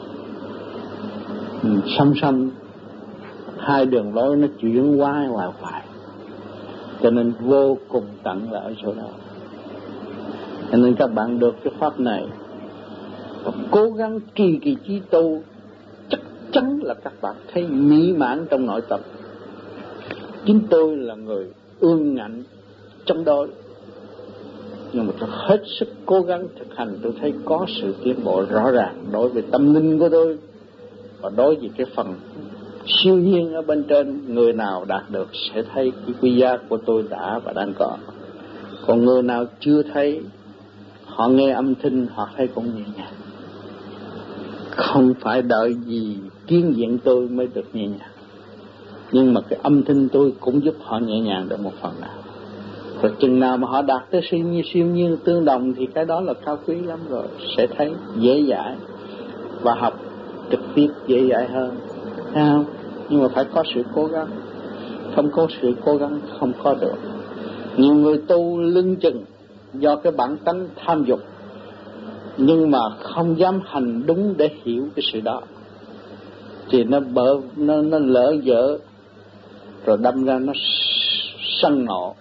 ừ, song song hai đường lối nó chuyển qua hoài hoài. Cho nên vô cùng tận là ở chỗ đó. Cho nên các bạn được cái pháp này và cố gắng kỳ kỳ chi tu, chắc chắn là các bạn thấy mỹ mãn trong nội tâm. Chính tôi là người ương ngạnh chống đối, nhưng mà tôi hết sức cố gắng thực hành. Tôi thấy có sự tiến bộ rõ ràng đối với tâm linh của tôi và đối với cái phần siêu nhiên ở bên trên. Người nào đạt được sẽ thấy cái quy giá của tôi đã và đang có. Còn người nào chưa thấy, họ nghe âm thanh họ thấy cũng nhẹ nhàng. Không phải đợi gì kiến diện tôi mới được nhẹ nhàng, nhưng mà cái âm thanh tôi cũng giúp họ nhẹ nhàng được một phần nào. Rồi chừng nào mà họ đạt tới siêu nhiên, siêu nhiên tương đồng thì cái đó là cao quý lắm rồi. Sẽ thấy dễ dãi và học trực tiếp dễ dãi hơn. Thấy không? Nhưng mà phải có sự cố gắng. Không có sự cố gắng không có được. Nhiều người tu lưng chừng do cái bản tánh tham dục, nhưng mà không dám hành đúng để hiểu cái sự đó, thì nó bỡ nó nó lỡ dở, rồi đâm ra nó sân nộ,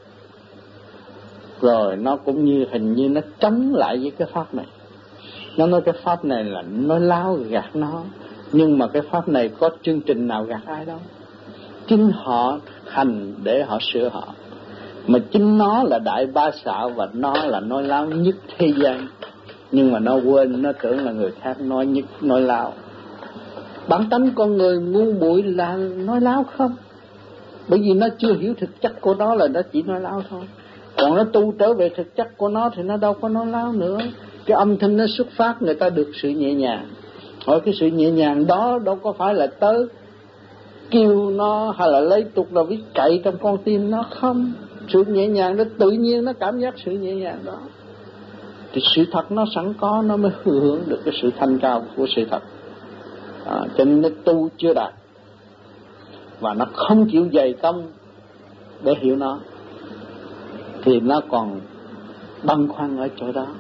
rồi nó cũng như hình như nó chống lại với cái pháp này. Nó nói cái pháp này là nói láo gạt nó, nhưng mà cái pháp này có chương trình nào gạt ai đâu. Chính họ hành để họ sửa họ. Mà chính nó là đại ba xạo và nó là nói láo nhất thế gian. Nhưng mà nó quên, nó tưởng là người khác nói nhất, nói láo. Bản tánh con người ngu muội là nói láo không? Bởi vì nó chưa hiểu thực chất của nó là nó chỉ nói láo thôi. Còn nó tu trở về thực chất của nó thì nó đâu có nói láo nữa. Cái âm thanh nó xuất phát, người ta được sự nhẹ nhàng. Hỏi cái sự nhẹ nhàng đó đâu có phải là tới kêu nó hay là lấy tục là viết cậy trong con tim nó, không. Sự nhẹ nhàng nó tự nhiên nó cảm giác sự nhẹ nhàng đó. Thì sự thật nó sẵn có, nó mới hưởng được cái sự thanh cao của sự thật. À, cho nên nó tu chưa đạt, và nó không chịu dày công để hiểu nó, thì nó còn băn khoăn ở chỗ đó.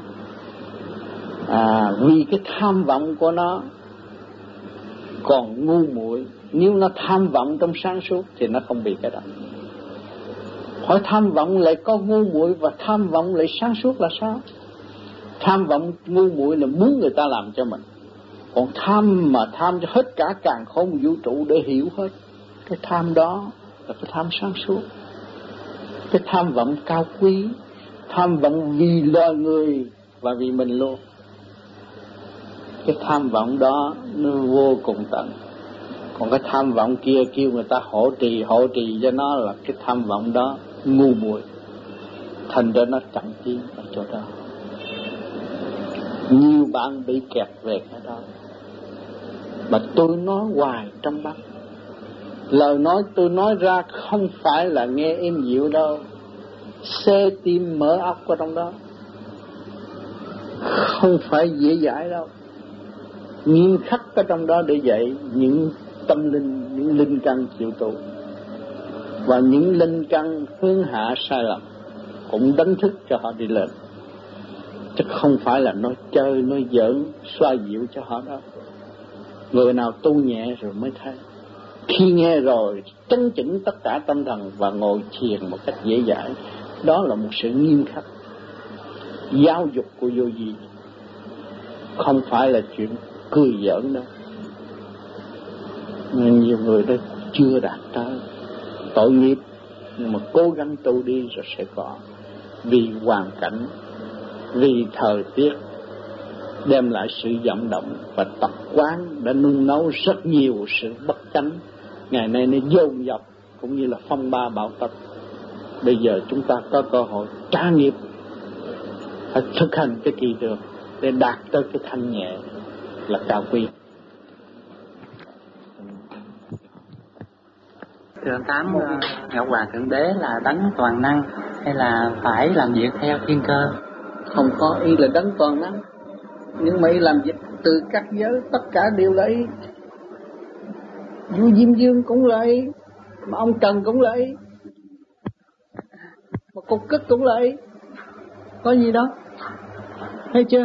À, vì cái tham vọng của nó còn ngu muội. Nếu nó tham vọng trong sáng suốt thì nó không bị cái đó. Hỏi tham vọng lại có ngu muội và tham vọng lại sáng suốt là sao? Tham vọng ngu muội là muốn người ta làm cho mình, còn tham mà tham cho hết cả càn khôn vũ trụ để hiểu hết, cái tham đó là cái tham sáng suốt. Cái tham vọng cao quý, tham vọng vì loài người và vì mình luôn. Cái tham vọng đó nó vô cùng tận. Còn cái tham vọng kia kêu người ta hộ trì hộ trì cho nó là cái tham vọng đó ngu muội. Thành ra nó chậm tiến ở chỗ đó. Nhiều bạn bị kẹt về cái đó. Mà tôi nói hoài trong mắt, lời nói tôi nói ra không phải là nghe êm dịu đâu, xê tim mở óc ở trong đó, không phải dễ dãi đâu. Nghiêm khắc ở trong đó để dạy những tâm linh, những linh căn chịu tu, và những linh căn hướng hạ sai lầm cũng đánh thức cho họ đi lên, chứ không phải là nói chơi nói giỡn xoa dịu cho họ đó. Người nào tu nhẹ rồi mới thấy, khi nghe rồi chấn chỉnh tất cả tâm thần và ngồi thiền một cách dễ dãi. Đó là một sự nghiêm khắc giáo dục của vô vi, không phải là chuyện cười giỡn đâu. Nhưng nhiều người đó chưa đạt tới, tội nghiệp, nhưng mà cố gắng tu đi rồi sẽ có. Vì hoàn cảnh, vì thời tiết đem lại sự vận động, và tập quán đã nung nấu rất nhiều sự bất chánh. Ngày nay nó dồn dập cũng như là phong ba bão táp. Bây giờ chúng ta có cơ hội trả nghiệp, phải thực hành cái kỳ đường để đạt tới cái thanh nhẹ là cao quý. Thưa ông Tám, Ngọc Hoàng Thượng Đế là đấng toàn năng hay là phải làm việc theo thiên cơ? Không có ý là đấng toàn năng, nhưng mà ý làm việc từ các giới tất cả đều là ý. Vua Diêm Dương cũng là ý, mà ông Trần cũng là ý, mà cục kích cũng là ý. Có gì đâu, thấy chưa?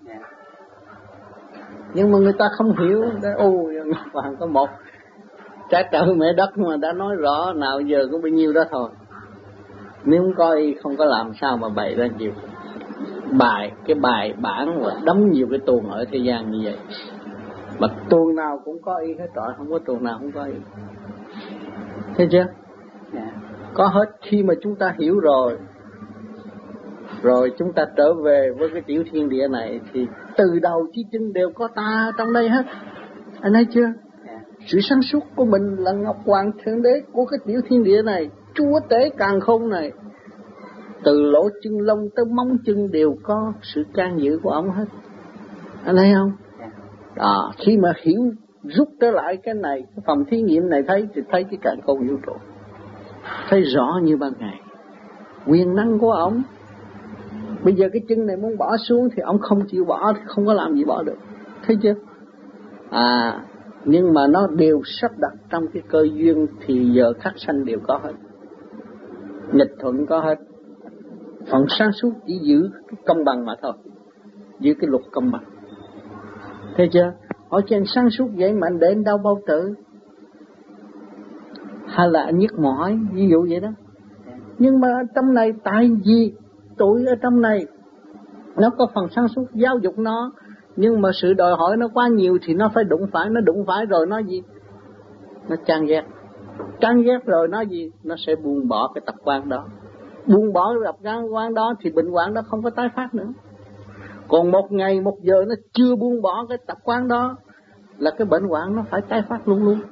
Nhưng mà người ta không hiểu. Ồ, Ngọc Hoàng có một trái trời mẹ đất mà đã nói rõ, nào giờ có bao nhiêu đó thôi. Nếu không có ý, không có làm sao mà bày ra nhiều bài, cái bài bản và đóng nhiều cái tuồng ở thế gian như vậy. Mà tuồng nào cũng có ý hết trọi, không có tuồng nào không có ý. Thấy chưa? Yeah. Có hết. Khi mà chúng ta hiểu rồi, rồi chúng ta trở về với cái tiểu thiên địa này, thì từ đầu chí chân đều có ta trong đây hết. Anh thấy chưa? Yeah. Sự sáng suốt của mình là Ngọc Hoàng Thượng Đế của cái tiểu thiên địa này, chúa tể càn khôn này. Từ lỗ chân lông tới móng chân đều có sự can dự của ông hết. Anh thấy không? Đó, khi mà hiểu rút trở lại cái này, cái phòng thí nghiệm này thấy thì thấy cái càn khôn vũ trụ, thấy rõ như ban ngày. Quyền năng của ông. Bây giờ cái chân này muốn bỏ xuống thì ông không chịu bỏ, thì không có làm gì bỏ được. Thấy chưa? À, nhưng mà nó đều sắp đặt trong cái cơ duyên, thì giờ khắc sanh đều có hết, nghịch thuận có hết. Phần sáng suốt chỉ giữ cái công bằng mà thôi, giữ cái luật công bằng. Thấy chưa? Hỏi trên sáng suốt vậy mà anh để anh đau bao tử, hay là anh nhức mỏi, ví dụ vậy đó. Nhưng mà trong này tại vì tuổi ở trong này nó có phần sáng suốt giáo dục nó, nhưng mà sự đòi hỏi nó quá nhiều thì nó phải đụng phải, nó đụng phải rồi nó gì? Nó chán ghét. Chán ghét rồi nó gì? Nó sẽ buông bỏ cái tập quán đó. Buông bỏ cái tập quán đó thì bệnh hoạn đó không có tái phát nữa. Còn một ngày một giờ nó chưa buông bỏ cái tập quán đó là cái bệnh hoạn nó phải tái phát luôn luôn.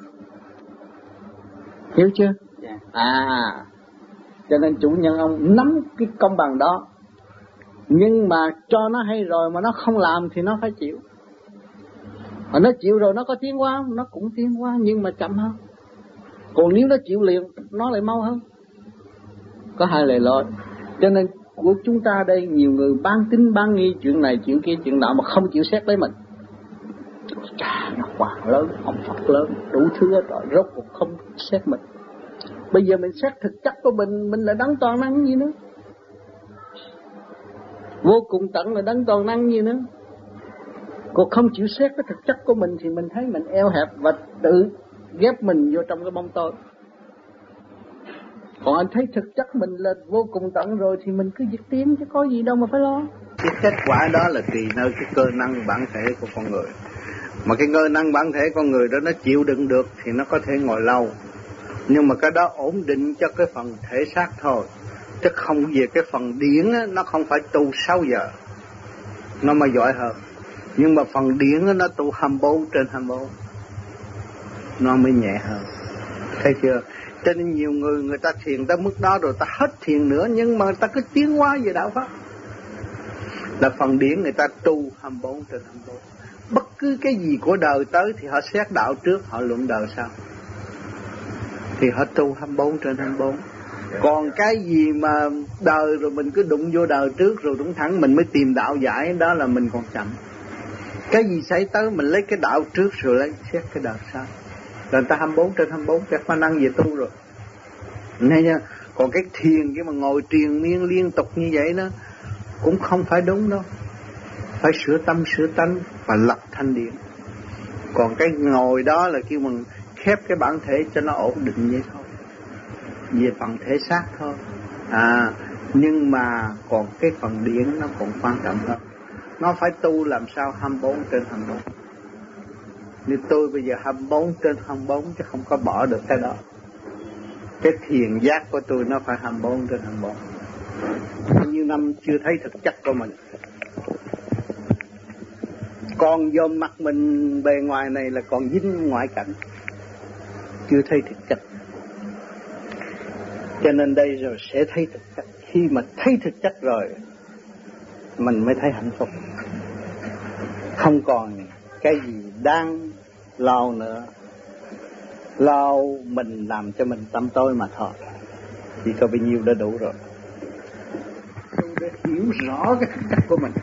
Hiểu chưa? À, cho nên chủ nhân ông nắm cái công bằng đó, Nhưng mà cho nó hay rồi mà nó không làm thì nó phải chịu. Mà nó chịu rồi nó có tiến hóa không? Nó cũng tiến hóa nhưng mà chậm hơn. Còn nếu nó chịu liền nó lại mau hơn. Có hai lề lối. Cho nên của chúng ta đây nhiều người bán tín bán nghi chuyện này chuyện kia chuyện nọ mà không chịu xét lấy mình. Chà, nó Hoàng lớn, ông Phật lớn, đủ thứ rồi, rốt cuộc không xét mình. Bây giờ mình xét thực chất của mình, mình là đấng toàn năng gì nữa. Vô cùng tận là đấng toàn năng gì nữa. Còn không chịu xét cái thực chất của mình thì mình thấy mình eo hẹp và tự ghép mình vô trong cái bóng tối. Còn anh thấy thực chất mình là vô cùng tận rồi thì mình cứ dịch tiến chứ có gì đâu mà phải lo. Cái kết quả đó là tùy nơi cái cơ năng bản thể của con người. Mà cái cơ năng bản thể con người đó nó chịu đựng được thì nó có thể ngồi lâu. Nhưng mà cái đó ổn định cho cái phần thể xác thôi. Chứ không về cái phần điển á, nó không phải tu sáu giờ. Nó mới giỏi hơn. Nhưng mà phần điển á, nó tu hai mươi bốn trên hai mươi bốn. Nó mới nhẹ hơn. Thấy chưa? Cho nên nhiều người người ta thiền tới mức đó rồi ta hết thiền nữa. Nhưng mà người ta cứ tiến hóa về đạo Pháp. Là phần điển người ta tu hai mươi bốn trên hai mươi bốn. Bất cứ cái gì của đời tới thì họ xét đạo trước, họ luận đời sau. Thì họ tu hai mươi bốn trên hai mươi bốn. Còn cái gì mà đời rồi mình cứ đụng vô đời trước rồi đúng thẳng mình mới tìm đạo giải, đó là mình còn chậm. Cái gì xảy tới mình lấy cái đạo trước rồi lấy xét cái đời sau. Rồi người ta hai mươi bốn trên hai mươi bốn cái khả năng về tu rồi. Nên nha, còn cái thiền cái mà ngồi triền miên liên tục như vậy đó cũng không phải đúng đâu. Phải sửa tâm sửa tánh và lập thanh điển. Còn cái ngồi đó là kêu mình khép cái bản thể cho nó ổn định vậy thôi. Về phần thể xác thôi. À, nhưng mà còn cái phần điển nó còn quan trọng hơn. Nó phải tu làm sao hai mươi bốn trên hai mươi bốn. Như tôi bây giờ hai mươi bốn trên hai mươi bốn chứ không có bỏ được cái đó. Cái thiền giác của tôi nó phải hai mươi bốn trên hai mươi bốn. Bao nhiêu năm chưa thấy thực chất của mình. Còn vô mặt mình bề ngoài này là còn dính ngoại cảnh. Chưa thấy thực chất. Cho nên đây rồi sẽ thấy thực chất. Khi mà thấy thực chất rồi mình mới thấy hạnh phúc. Không còn cái gì đang lo nữa. Lo mình làm cho mình tâm tối mà thôi. Chỉ có bao nhiêu đã đủ rồi. Để hiểu rõ cái thực chất của mình.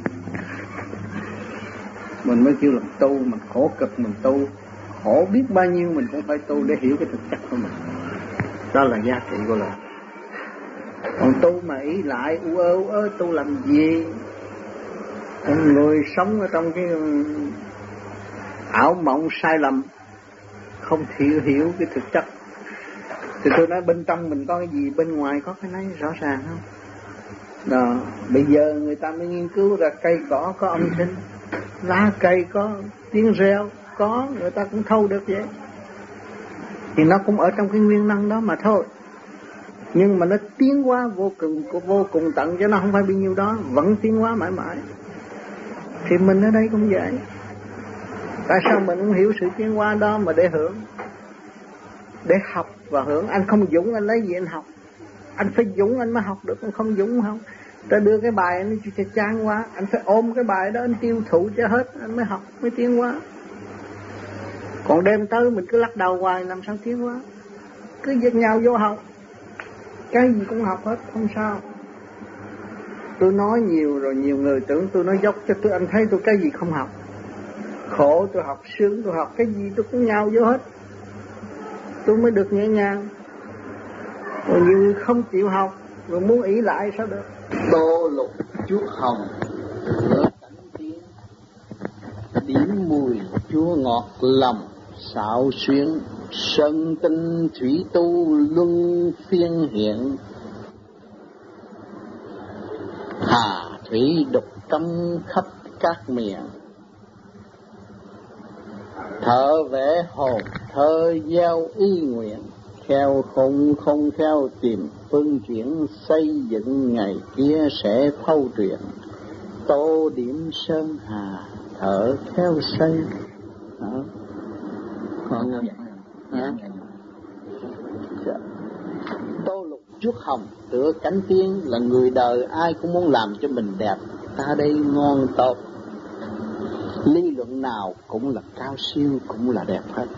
Mình mới kêu là tu, mình khổ cực mình tu. Khổ biết bao nhiêu mình cũng phải tu để hiểu cái thực chất của mình. Đó là giá trị của lời. Còn tu mà ý lại u ơ u ơ tu làm gì? Con người sống ở trong cái ảo mộng sai lầm, không hiểu hiểu cái thực chất. Thì tôi nói bên trong mình có cái gì, bên ngoài có cái này rõ ràng không? Đó, bây giờ người ta mới nghiên cứu ra cây cỏ có âm thanh, lá cây có tiếng reo, có người ta cũng thâu được vậy. Thì nó cũng ở trong cái nguyên năng đó mà thôi. Nhưng mà nó tiến hóa vô cùng vô cùng tận chứ nó không phải bao nhiêu đó, vẫn tiến hóa mãi mãi. Thì mình ở đây cũng vậy. Tại sao mình không hiểu sự tiến hóa đó mà để hưởng, để học và hưởng? Anh không dũng anh lấy gì anh học? Anh phải dũng anh mới học được, anh không dũng không. Ta đưa cái bài anh cho chán quá, anh phải ôm cái bài đó anh tiêu thụ cho hết anh mới học, mới tiến hóa. Còn đem tới mình cứ lắc đầu hoài làm sao tiến hóa? Cứ giật nhau vô học, cái gì cũng học hết, không sao. Tôi nói nhiều rồi nhiều người tưởng tôi nói dốc cho tôi, anh thấy tôi cái gì không học. Khổ tôi học, sướng tôi học, cái gì tôi cũng nhau vô hết. Tôi mới được nhẹ nhàng. Rồi nhiều người không chịu học, rồi muốn ý lại sao được. Tô lục chuốt hồng, lửa cảnh tiến, điểm mùi chua ngọt lòng, xạo xuyến, sơn tinh thủy tu luân phiên hiện. Hà thủy đục trong khắp các miền, thở vẽ hồn thơ gieo ý nguyện, theo không không theo tìm phương chuyển, xây dựng ngày kia sẽ thâu truyện. Tô điểm sơn hà thở theo xây. Đó. Còn hả? Tô lục chuốt hồng tựa cánh tiên, là người đời ai cũng muốn làm cho mình đẹp. Ta đây ngon tốt, lý luận nào cũng là cao siêu, cũng là đẹp hết.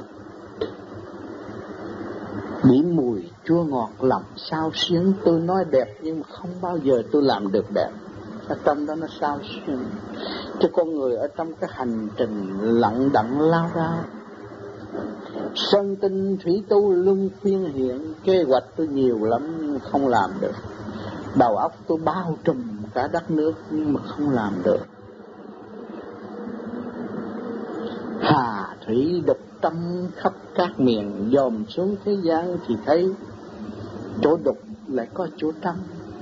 Điểm mùi chua ngọt lòng sao xuyến, tôi nói đẹp nhưng mà không bao giờ tôi làm được đẹp. Ở trong đó nó sao xuyến. Cho con người ở trong cái hành trình lặng đặng lao ra, sơn tinh thủy tu luân phiên hiện, kế hoạch tôi nhiều lắm không làm được. Đầu óc tôi bao trùm cả đất nước nhưng mà không làm được. Hà thủy đục tâm khắp các miền, dòm xuống thế gian thì thấy chỗ đục lại có chỗ trong.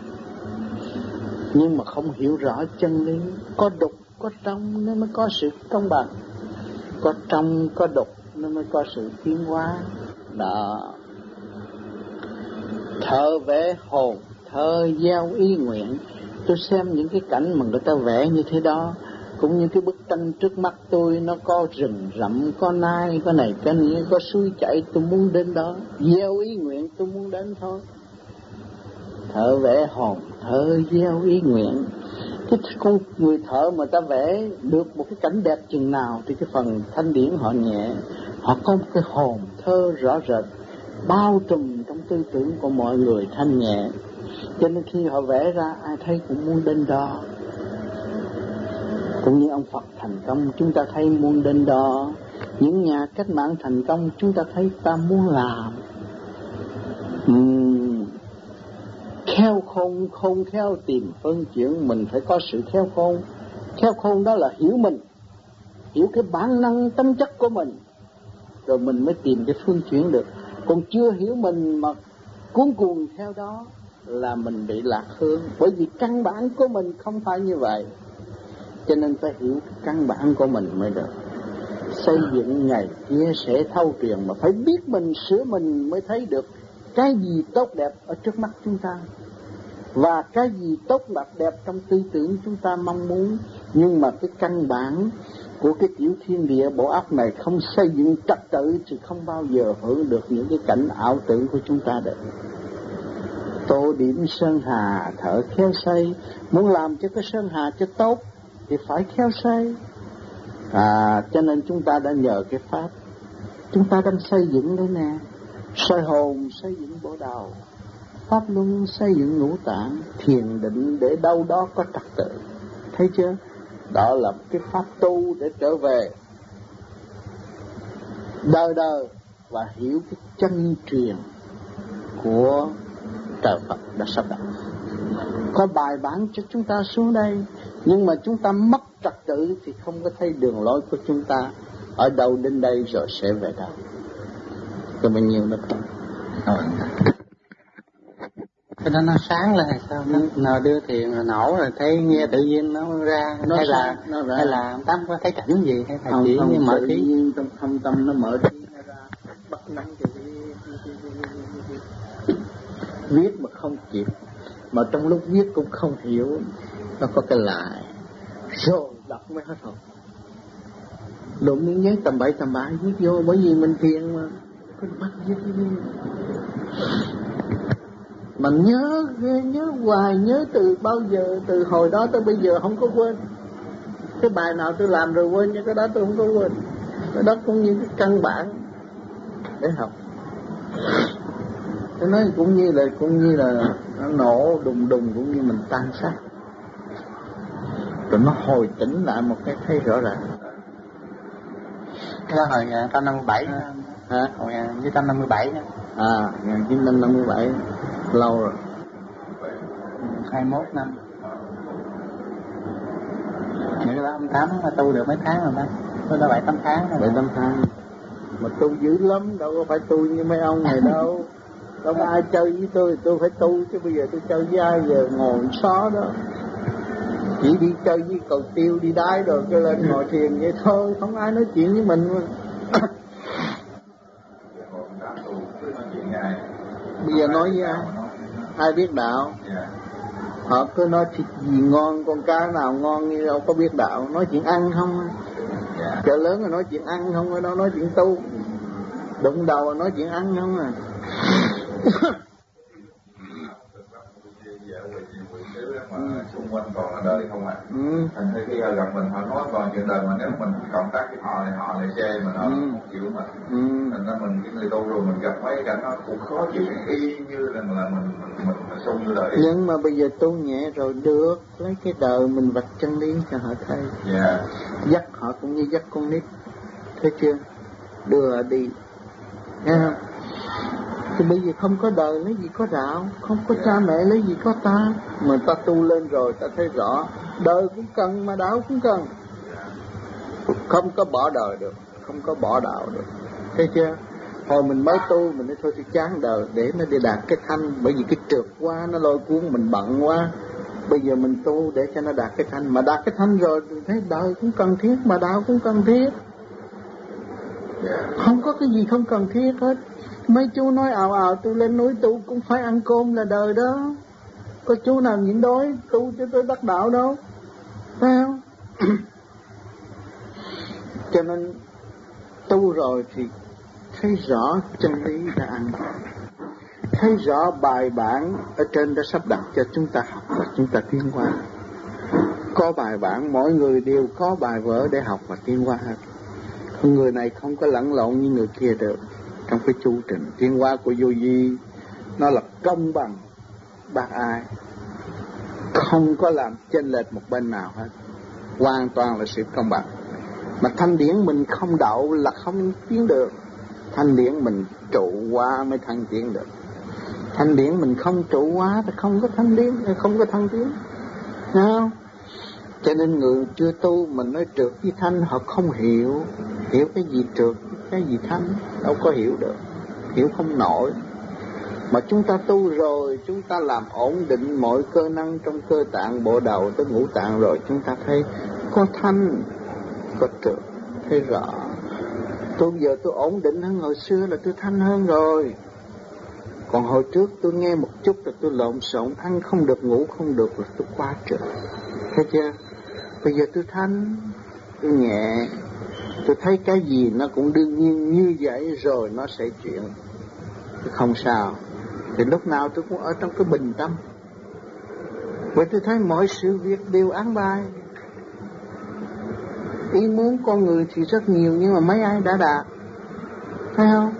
Nhưng mà không hiểu rõ chân lý, có đục có trong nên mới có sự công bằng, có trong có đục nên mới có sự tiến hóa. Đó, thơ vẽ hồn, thơ gieo ý nguyện. Tôi xem những cái cảnh mà người ta vẽ như thế đó, cũng như cái bức tranh trước mắt tôi, nó có rừng rậm, có nai, có này cái này, có suối chảy, tôi muốn đến đó, gieo ý nguyện tôi muốn đến thôi. Thợ vẽ hồn, thợ gieo ý nguyện. Cái con người thợ mà ta vẽ được một cái cảnh đẹp chừng nào thì cái phần thanh điển họ nhẹ, họ có một cái hồn thơ rõ rệt bao trùm trong tư tưởng của mọi người thanh nhẹ, cho nên khi họ vẽ ra ai thấy cũng muốn đến đó. Cũng như ông Phật thành công chúng ta thấy muốn đến đó, những nhà cách mạng thành công chúng ta thấy ta muốn làm. uhm, Khéo khôn, khôn khéo tìm phân chuyển, mình phải có sự khéo khôn. Khéo khôn đó là hiểu mình, hiểu cái bản năng tâm chất của mình, rồi mình mới tìm cái phương chuyển được. Còn chưa hiểu mình mà cuốn cuồng theo đó là mình bị lạc hướng, bởi vì căn bản của mình không phải như vậy. Cho nên phải hiểu căn bản của mình mới được. Xây dựng ngày kia sẽ thâu truyền, mà phải biết mình, sửa mình mới thấy được cái gì tốt đẹp ở trước mắt chúng ta, và cái gì tốt đẹp trong tư tưởng chúng ta mong muốn. Nhưng mà cái căn bản của cái tiểu thiên địa bộ óc này không xây dựng trật tự thì không bao giờ hưởng được những cái cảnh ảo tưởng của chúng ta được. Tô điểm sơn hà thợ khéo xây, muốn làm cho cái sơn hà cho tốt thì phải khéo xây. À, cho nên chúng ta đã nhờ cái pháp, chúng ta đang xây dựng đây nè. Soi hồn xây dựng bộ đầu, pháp luân xây dựng ngũ tạng, thiền định để đâu đó có trật tự. Thấy chưa? Đó là cái pháp tu để trở về đời đời và hiểu cái chân truyền của trời Phật đã sắp đặt. Có bài bản cho chúng ta xuống đây, nhưng mà chúng ta mất trật tự thì không có thấy đường lối của chúng ta ở đâu đến đây rồi sẽ về đâu. Có bao nhiêu nữa không? Rồi. Cái đó nó sáng lên hay sao? Nó, nó đưa thiền rồi nổ rồi thấy nghe tự nhiên nó ra, nó hay sáng, là nó ra. Hay là tâm có thấy cảnh gì hay là chỉ như mở tự nhiên trong thâm tâm nó mở trí nó ra, bắt nắm cái viết mà không kịp, mà trong lúc viết cũng không hiểu, nó có cái lại rồi đọc mới hết hồn. Đụng miếng giấy tầm bậy tầm bạ viết vô, bởi vì mình thiền mà cứ bắt viết viết mà nhớ nhớ hoài, nhớ từ bao giờ, từ hồi đó tới bây giờ không có quên. Cái bài nào tôi làm rồi quên, nhưng cái đó tôi không có quên. Cái đó cũng như cái căn bản để học. Tôi nói cũng như là cũng như là nó nổ đùng đùng, cũng như mình tan xác, rồi nó hồi tỉnh lại một cái thấy rõ ràng. Cái đó hồi một nghìn chín trăm năm mươi bảy hả? Hồi một nghìn chín trăm năm mươi bảy À, một nghìn chín trăm năm mươi bảy lâu rồi, hai mươi mốt năm. Những cái đó ông Tám tu được mấy tháng rồi đó? Tôi đã bảy tám tháng rồi. bảy tám tháng mà tu dữ lắm, đâu có phải tu như mấy ông này đâu. Đâu có ai chơi với tôi, tôi phải tu chứ bây giờ tôi chơi với ai giờ ngồi xó đó. Chỉ đi chơi với cầu tiêu, đi đái rồi cái lên ngồi thiền vậy thôi, không ai nói chuyện với mình mà. Bây giờ nói với ai? Ai biết đạo? Họ cứ nói thịt gì ngon, con cá nào ngon như đâu có biết đạo. Nói chuyện ăn không? Chợ lớn là nói chuyện ăn không, ở đâu nói chuyện tu. Đụng đầu là nói chuyện ăn không à. giờ về nhiều vị xứ mà ừ. xung quanh toàn là đời không ạ. À. Ừ. Thành ra khi gặp mình họ nói toàn chuyện đời, mà nếu mình cộng tác với họ thì họ lại chê mình, họ ừ. không chịu mình. Ừ. Thành ra mình cái người tu rồi mình gặp mấy cảnh nó cũng khó chịu, y như là là mình mình mình, mình xung như đời. Nhưng mà bây giờ tu nhẹ rồi được, lấy cái đời mình vạch chân lý cho họ thấy. Yeah. Dắt họ cũng như dắt con nít, thấy chưa? Đưa họ đi, nghe không? Thì bây giờ không có đời lấy gì có đạo, không có cha mẹ lấy gì có ta. Mà ta tu lên rồi ta thấy rõ, đời cũng cần mà đạo cũng cần. Không có bỏ đời được, không có bỏ đạo được, thấy chưa? Hồi mình mới tu mình nói thôi thì chán đời để nó đi đạt cái thanh, bởi vì cái trượt quá nó lôi cuốn mình bận quá. Bây giờ mình tu để cho nó đạt cái thanh, mà đạt cái thanh rồi thì thấy đời cũng cần thiết mà đạo cũng cần thiết. Không có cái gì không cần thiết hết. Mấy chú nói ào ào tôi lên núi tu cũng phải ăn cơm là đời đó. Có chú nào nhịn đói tu cho tôi đắc đạo đâu, phải không? Cho nên tu rồi thì thấy rõ chân lý đã ăn, thấy rõ bài bản ở trên đã sắp đặt cho chúng ta học và chúng ta tiến hóa. Có bài bản, mỗi người đều có bài vở để học và tiến hóa hết. Người này không có lẫn lộn như người kia được. Trong cái chu trình tiến hóa của vô vi, nó là công bằng bác ai, không có làm chênh lệch một bên nào hết, hoàn toàn là sự công bằng. Mà thanh điển mình không đậu là không tiến được. Thanh điển mình trụ hóa mới thăng tiến được. Thanh điển mình không trụ hóa thì không có thanh điển, không có thăng tiến, thấy không? Cho nên người chưa tu mình nói trượt với thanh họ không hiểu. Hiểu cái gì trượt, cái gì thanh, đâu có hiểu được, hiểu không nổi. Mà chúng ta tu rồi, chúng ta làm ổn định mọi cơ năng trong cơ tạng, bộ đầu tới ngũ tạng rồi, chúng ta thấy có thanh, có trượt, thấy rõ. Tôi giờ tôi ổn định hơn hồi xưa là tôi thanh hơn rồi. Còn hồi trước tôi nghe một chút là tôi lộn xộn, ăn không được, ngủ không được là tôi quá trượt, thấy chưa? Bây giờ tôi thanh, tôi nhẹ, tôi thấy cái gì nó cũng đương nhiên như vậy rồi nó sẽ chuyển, không sao. Thì lúc nào tôi cũng ở trong cái bình tâm. Bởi tôi thấy mọi sự việc đều án bài. Ý muốn con người thì rất nhiều, nhưng mà mấy ai đã đạt, thấy không?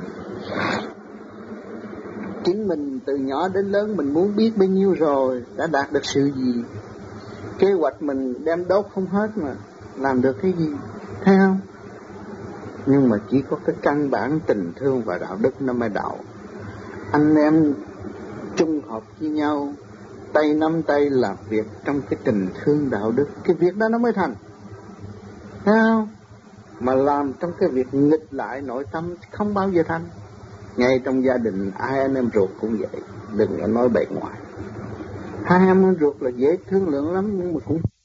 Chính mình từ nhỏ đến lớn mình muốn biết bao nhiêu rồi, đã đạt được sự gì. Kế hoạch mình đem đốt không hết mà làm được cái gì, thấy không? Nhưng mà chỉ có cái căn bản tình thương và đạo đức nó mới đậu. Anh em chung hợp với nhau, tay nắm tay làm việc trong cái tình thương đạo đức, cái việc đó nó mới thành, thấy không? Mà làm trong cái việc nghịch lại nội tâm không bao giờ thành. Ngay trong gia đình ai anh em ruột cũng vậy, đừng có nói bề ngoài. Hai anh em ruột là dễ thương lượng lắm nhưng mà cũng